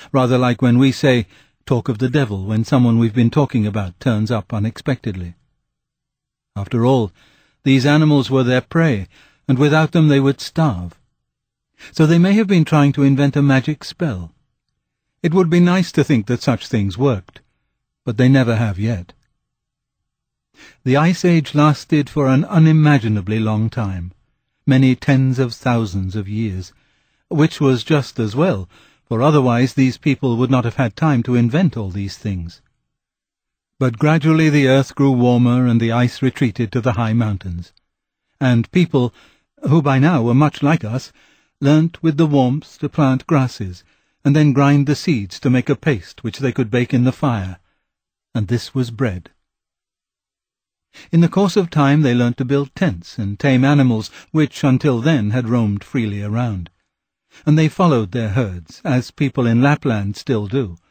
rather like when we say, "talk of the devil," when someone we've been talking about turns up unexpectedly. After all, these animals were their prey, and without them they would starve. So they may have been trying to invent a magic spell. It would be nice to think that such things worked, but they never have yet. The Ice Age lasted for an unimaginably long time, many tens of thousands of years, which was just as well, for otherwise these people would not have had time to invent all these things. But gradually the earth grew warmer and the ice retreated to the high mountains, and people, who by now were much like us, learnt with the warmth to plant grasses, and then grind the seeds to make a paste which they could bake in the fire, and this was bread. In the course of time they learnt to build tents and tame animals which until then had roamed freely around, and they followed their herds, as people in Lapland still do,